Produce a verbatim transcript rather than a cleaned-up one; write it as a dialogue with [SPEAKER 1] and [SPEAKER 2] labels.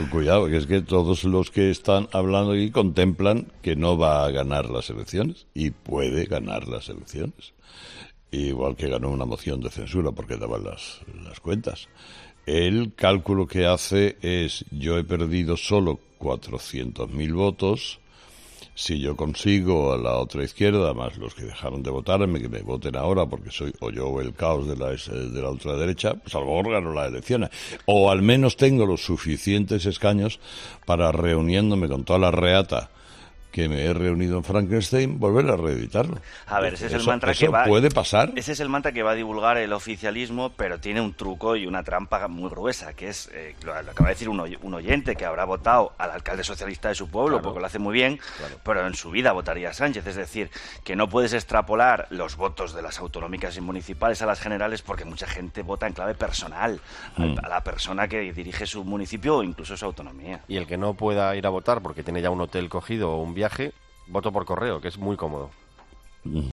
[SPEAKER 1] Cuidado, que es que todos los que están hablando aquí contemplan que no va a ganar las elecciones y puede ganar las elecciones. Igual que ganó una moción de censura porque daban las, las cuentas. El cálculo que hace es, yo he perdido solo cuatrocientos mil votos. Si yo consigo a la otra izquierda, más los que dejaron de votarme, que me voten ahora porque soy o yo o el caos de la, de la ultraderecha, pues a lo mejor gano las elecciones. O al menos tengo los suficientes escaños para, reuniéndome con toda la reata que me he reunido en Frankenstein, volver a reeditarlo.
[SPEAKER 2] A ver, ese es el
[SPEAKER 1] eso,
[SPEAKER 2] mantra
[SPEAKER 1] eso
[SPEAKER 2] que va...
[SPEAKER 1] puede pasar.
[SPEAKER 2] Ese es el mantra que va a divulgar el oficialismo, pero tiene un truco y una trampa muy gruesa, que es, eh, lo, lo acaba de decir un, oy un oyente que habrá votado al alcalde socialista de su pueblo, claro, porque lo hace muy bien, claro, pero en su vida votaría a Sánchez. Es decir, que no puedes extrapolar los votos de las autonómicas y municipales a las generales porque mucha gente vota en clave personal, mm. a, a la persona que dirige su municipio o incluso su autonomía.
[SPEAKER 3] Y el que no pueda ir a votar porque tiene ya un hotel cogido o un viaje, voto por correo, que es muy cómodo.